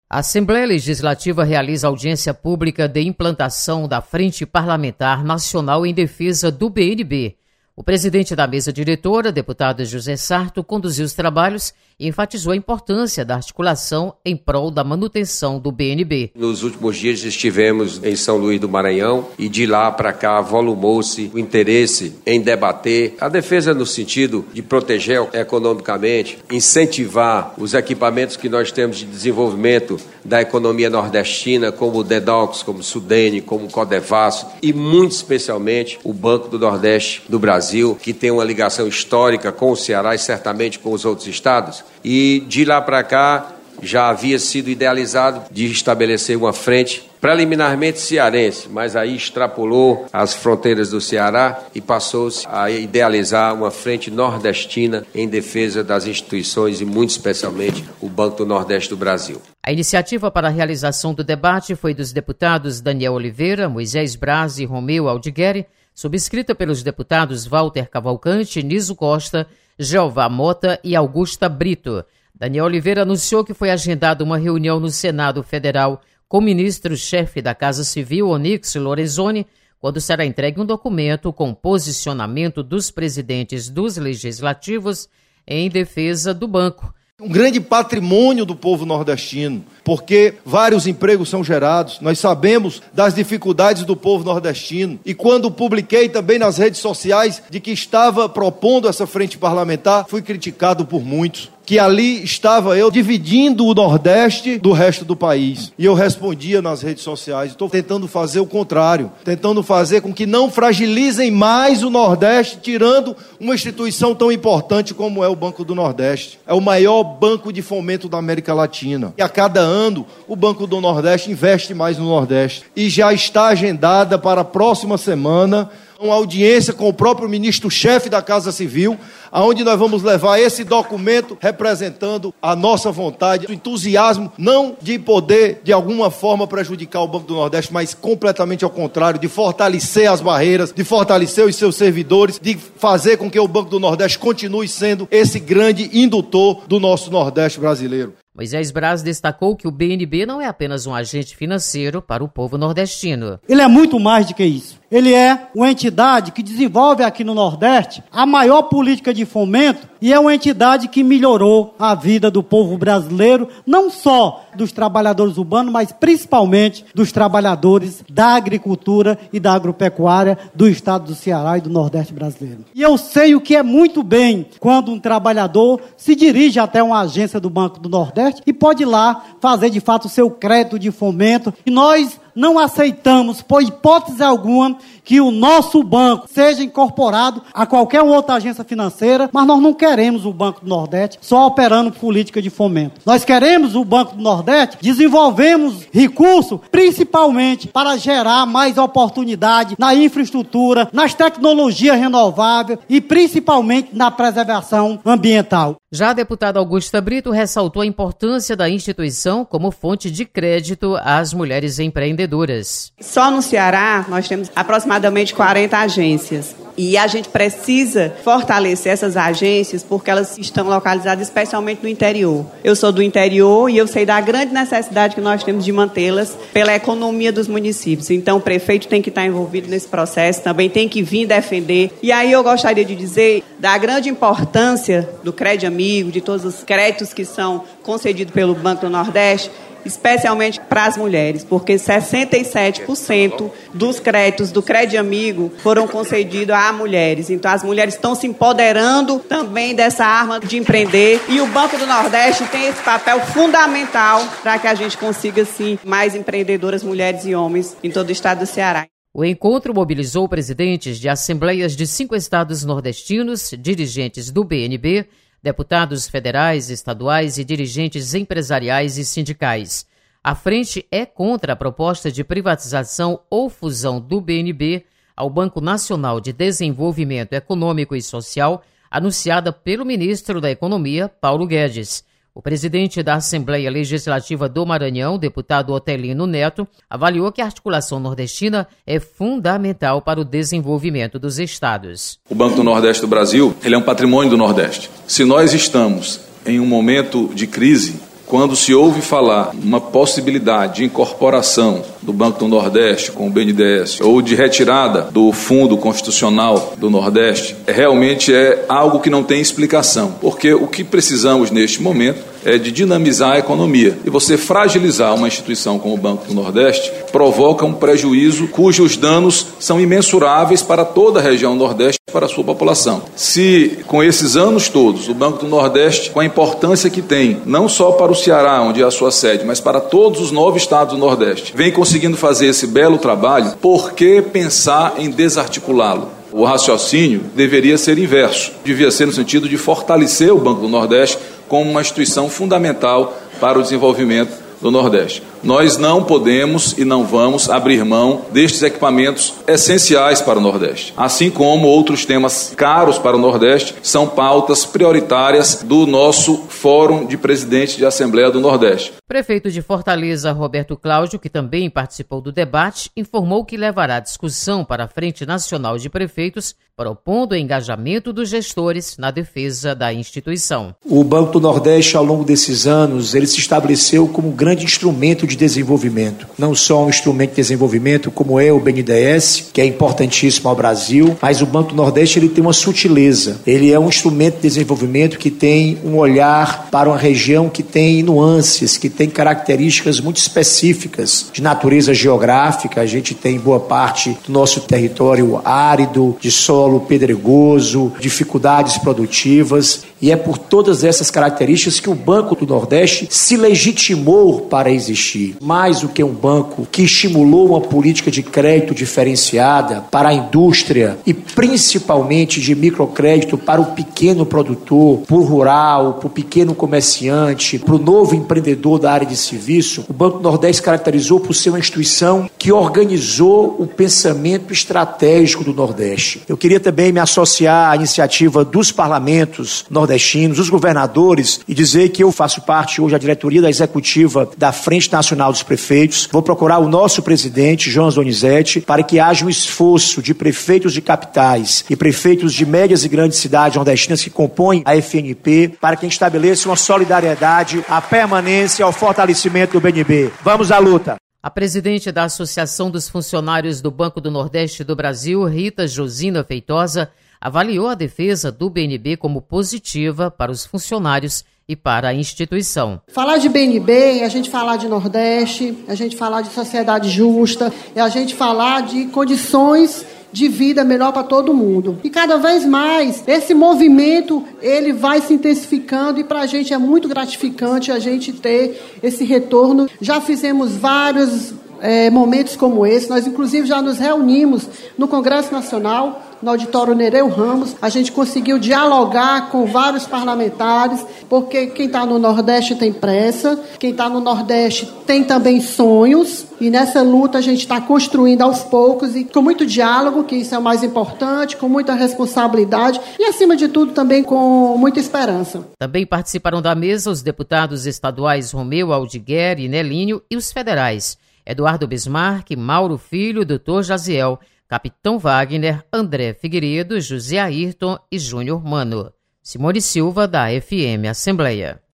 A Assembleia Legislativa realiza audiência pública de implantação da Frente Parlamentar Nacional em Defesa do BNB. O presidente da mesa diretora, deputado José Sarto, conduziu os trabalhos e enfatizou a importância da articulação em prol da manutenção do BNB. Nos últimos dias estivemos em São Luís do Maranhão e de lá para cá volumou-se o interesse em debater a defesa no sentido de proteger economicamente, incentivar os equipamentos que nós temos de desenvolvimento da economia nordestina, como o DEDOX, como o Sudene, como o Codevasf e muito especialmente o Banco do Nordeste do Brasil, que tem uma ligação histórica com o Ceará e certamente com os outros estados. E de lá para cá já havia sido idealizado de estabelecer uma frente preliminarmente cearense, mas aí extrapolou as fronteiras do Ceará e passou-se a idealizar uma frente nordestina em defesa das instituições e muito especialmente o Banco do Nordeste do Brasil. A iniciativa para a realização do debate foi dos deputados Daniel Oliveira, Moisés Braz e Romeu Aldigueri, subscrita pelos deputados Walter Cavalcante, Niso Costa, Jeová Mota e Augusta Brito. Daniel Oliveira anunciou que foi agendada uma reunião no Senado Federal com o ministro-chefe da Casa Civil, Onyx Lorenzoni, quando será entregue um documento com posicionamento dos presidentes dos legislativos em defesa do banco. Um grande patrimônio do povo nordestino, porque vários empregos são gerados, nós sabemos das dificuldades do povo nordestino, e quando publiquei também nas redes sociais de que estava propondo essa frente parlamentar, fui criticado por muitos, que ali estava eu dividindo o Nordeste do resto do país. E eu respondia nas redes sociais, estou tentando fazer o contrário, tentando fazer com que não fragilizem mais o Nordeste, tirando uma instituição tão importante como é o Banco do Nordeste. É o maior banco de fomento da América Latina. E a cada ano, o Banco do Nordeste investe mais no Nordeste. E já está agendada para a próxima semana uma audiência com o próprio ministro-chefe da Casa Civil, aonde nós vamos levar esse documento representando a nossa vontade, o entusiasmo, não de poder, de alguma forma, prejudicar o Banco do Nordeste, mas completamente ao contrário, de fortalecer as barreiras, de fortalecer os seus servidores, de fazer com que o Banco do Nordeste continue sendo esse grande indutor do nosso Nordeste brasileiro. Moisés Braz destacou que o BNB não é apenas um agente financeiro para o povo nordestino. Ele é muito mais do que isso. Ele é uma entidade que desenvolve aqui no Nordeste a maior política de fomento e é uma entidade que melhorou a vida do povo brasileiro, não só dos trabalhadores urbanos, mas principalmente dos trabalhadores da agricultura e da agropecuária do estado do Ceará e do Nordeste brasileiro. E eu sei o que é muito bem quando um trabalhador se dirige até uma agência do Banco do Nordeste e pode ir lá fazer de fato o seu crédito de fomento. E nós não aceitamos, por hipótese alguma, que o nosso banco seja incorporado a qualquer outra agência financeira, mas nós não queremos o Banco do Nordeste só operando política de fomento. Nós queremos o Banco do Nordeste, desenvolvemos recursos principalmente para gerar mais oportunidade na infraestrutura, nas tecnologias renováveis e principalmente na preservação ambiental. Já a deputada Augusta Brito ressaltou a importância da instituição como fonte de crédito às mulheres empreendedoras. Só no Ceará nós temos aproximadamente 40 agências e a gente precisa fortalecer essas agências porque elas estão localizadas especialmente no interior. Eu sou do interior e eu sei da grande necessidade que nós temos de mantê-las pela economia dos municípios. Então o prefeito tem que estar envolvido nesse processo, também tem que vir defender. E aí eu gostaria de dizer da grande importância do Crédito Amigo, de todos os créditos que são concedidos pelo Banco do Nordeste, especialmente para as mulheres, porque 67% dos créditos do Crédito Amigo foram concedidos a mulheres. Então, as mulheres estão se empoderando também dessa arma de empreender e o Banco do Nordeste tem esse papel fundamental para que a gente consiga, sim, mais empreendedoras, mulheres e homens em todo o estado do Ceará. O encontro mobilizou presidentes de assembleias de 5 estados nordestinos, dirigentes do BNB, deputados federais, estaduais e dirigentes empresariais e sindicais. A frente é contra a proposta de privatização ou fusão do BNB ao Banco Nacional de Desenvolvimento Econômico e Social, anunciada pelo ministro da Economia, Paulo Guedes. O presidente da Assembleia Legislativa do Maranhão, deputado Otelino Neto, avaliou que a articulação nordestina é fundamental para o desenvolvimento dos estados. O Banco do Nordeste do Brasil, ele é um patrimônio do Nordeste. Se nós estamos em um momento de crise, Quando se ouve falar uma possibilidade de incorporação do Banco do Nordeste com o BNDES ou de retirada do Fundo Constitucional do Nordeste, realmente é algo que não tem explicação, porque o que precisamos neste momento é de dinamizar a economia. E você fragilizar uma instituição como o Banco do Nordeste provoca um prejuízo cujos danos são imensuráveis para toda a região Nordeste e para a sua população. Se, com esses anos todos, o Banco do Nordeste, com a importância que tem, não só para o Ceará, onde é a sua sede, mas para todos os 9 estados do Nordeste, vem conseguindo fazer esse belo trabalho, por que pensar em desarticulá-lo? O raciocínio deveria ser inverso. Devia ser no sentido de fortalecer o Banco do Nordeste como uma instituição fundamental para o desenvolvimento do Nordeste. Nós não podemos e não vamos abrir mão destes equipamentos essenciais para o Nordeste. Assim como outros temas caros para o Nordeste, são pautas prioritárias do nosso Fórum de Presidentes de Assembleia do Nordeste. Prefeito de Fortaleza, Roberto Cláudio, que também participou do debate, informou que levará a discussão para a Frente Nacional de Prefeitos, propondo o engajamento dos gestores na defesa da instituição. O Banco do Nordeste, ao longo desses anos, ele se estabeleceu como um grande instrumento de desenvolvimento. Não só um instrumento de desenvolvimento como é o BNDES, que é importantíssimo ao Brasil, mas o Banco do Nordeste ele tem uma sutileza. Ele é um instrumento de desenvolvimento que tem um olhar para uma região que tem nuances, que tem características muito específicas de natureza geográfica. A gente tem boa parte do nosso território árido, de solo pedregoso, dificuldades produtivas, e é por todas essas características que o Banco do Nordeste se legitimou para existir. Mais do que um banco que estimulou uma política de crédito diferenciada para a indústria e principalmente de microcrédito para o pequeno produtor, para o rural, para o pequeno comerciante, para o novo empreendedor da área de serviço, o Banco do Nordeste caracterizou por ser uma instituição que organizou o pensamento estratégico do Nordeste. Eu queria também me associar à iniciativa dos parlamentos nordestinos, dos governadores, e dizer que eu faço parte hoje da diretoria da executiva da Frente Nacional dos Prefeitos. Vou procurar o nosso presidente, João Donizete, para que haja um esforço de prefeitos de capitais e prefeitos de médias e grandes cidades nordestinas que compõem a FNP, para que a gente estabeleça uma solidariedade, a permanência, ao fortalecimento do BNB. Vamos à luta! A presidente da Associação dos Funcionários do Banco do Nordeste do Brasil, Rita Josina Feitosa, avaliou a defesa do BNB como positiva para os funcionários e para a instituição. Falar de BNB é a gente falar de Nordeste, é a gente falar de sociedade justa, é a gente falar de condições de vida melhor para todo mundo. E cada vez mais, esse movimento, ele vai se intensificando e para a gente é muito gratificante a gente ter esse retorno. Já fizemos vários momentos como esse, nós inclusive já nos reunimos no Congresso Nacional, no auditório Nereu Ramos, a gente conseguiu dialogar com vários parlamentares, porque quem está no Nordeste tem pressa, quem está no Nordeste tem também sonhos, e nessa luta a gente está construindo aos poucos e com muito diálogo, que isso é o mais importante, com muita responsabilidade e, acima de tudo, também com muita esperança. Também participaram da mesa os deputados estaduais Romeu Aldiguer e Nelinho e os federais Eduardo Bismarck, Mauro Filho, Dr. Jaziel, Capitão Wagner, André Figueiredo, José Ayrton e Júnior Mano. Simone Silva, da FM Assembleia.